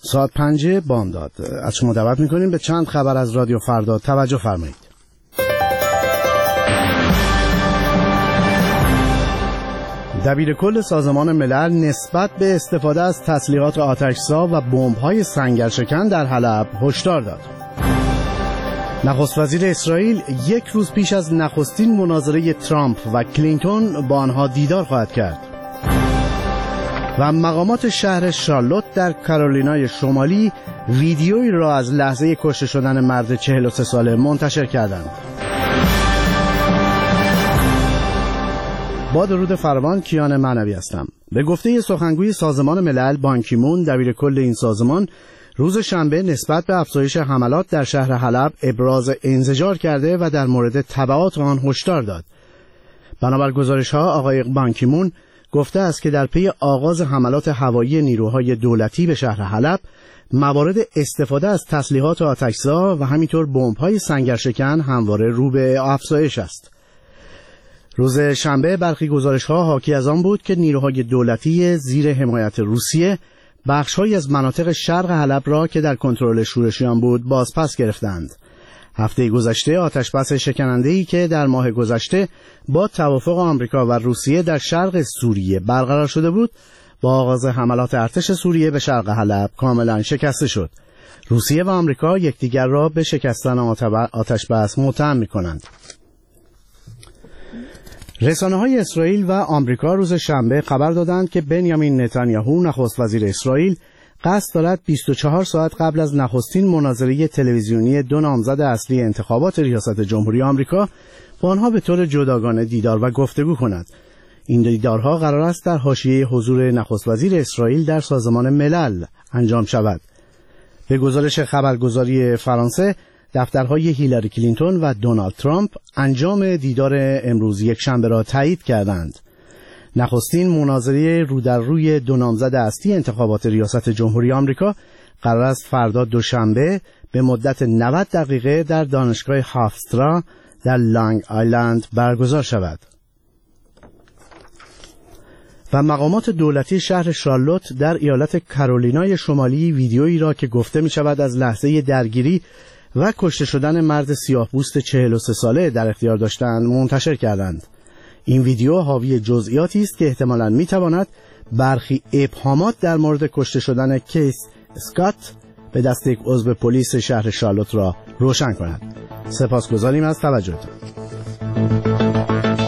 ساعت 5 بامداد. از شما دعوت میکنیم به چند خبر از رادیو فردا توجه فرمایید. دبیر کل سازمان ملل نسبت به استفاده از تسلیحات آتش‌زا و بمب‌های سنگرشکن در حلب هشدار داد. نخست وزیر اسرائیل یک روز پیش از نخستین مناظره ترامپ و کلینتون با آنها دیدار خواهد کرد. و مقامات شهر شارلوت در کارولینای شمالی ویدیویی را از لحظه کشته شدن مرد 43 ساله منتشر کردند. با درود فراوان، کیان معنوی هستم. به گفته سخنگوی سازمان ملل بان کی مون، دبیر کل این سازمان، روز شنبه نسبت به افزایش حملات در شهر حلب ابراز انزجار کرده و در مورد تبعات آن هشدار داد. بنابر گزارش‌ها، آقای بان کی مون گفته است که در پی آغاز حملات هوایی نیروهای دولتی به شهر حلب، موارد استفاده از تسلیحات آتش‌زا و همینطور بمب‌های سنگرشکن همواره رو به افزایش است. روز شنبه برخی گزارش‌ها حاکی از آن بود که نیروهای دولتی زیر حمایت روسیه بخش‌هایی از مناطق شرق حلب را که در کنترل شورشیان بود بازپس گرفتند. هفته گذشته آتش‌بس شکننده‌ای که در ماه گذشته با توافق آمریکا و روسیه در شرق سوریه برقرار شده بود، با آغاز حملات ارتش سوریه به شرق حلب کاملا شکسته شد. روسیه و آمریکا یکدیگر را به شکستن آتش‌بس متهم می‌کنند. رسانه‌های اسرائیل و آمریکا روز شنبه خبر دادند که بنیامین نتانیاهو، نخست وزیر اسرائیل، قصد دارد 24 ساعت قبل از نخستین مناظره تلویزیونی دو نامزد اصلی انتخابات ریاست جمهوری آمریکا با آنها به طور جداگانه دیدار و گفتگو کند. این دیدارها قرار است در حاشیه حضور نخست وزیر اسرائیل در سازمان ملل انجام شود. به گزارش خبرگزاری فرانسه، دفترهای هیلاری کلینتون و دونالد ترامپ انجام دیدار امروز یکشنبه را تایید کردند. نخستین مناظره رو در روی دو نامزد اصلی انتخابات ریاست جمهوری آمریکا قرار است فردا دوشنبه به مدت 90 دقیقه در دانشگاه هافسترا در لانگ آیلند برگزار شود. و مقامات دولتی شهر شارلوت در ایالت کارولینای شمالی ویدیویی را که گفته می شود از لحظه درگیری و کشته شدن مرد سیاه‌پوست 43 ساله در اختیار داشتند منتشر کردند. این ویدیو حاوی جزئیاتی است که احتمالاً می‌تواند برخی ابهامات در مورد کشته شدن کیس اسکات به دست یک عضو پلیس شهر شارلوت را روشن کند. سپاسگزاریم از توجهتان.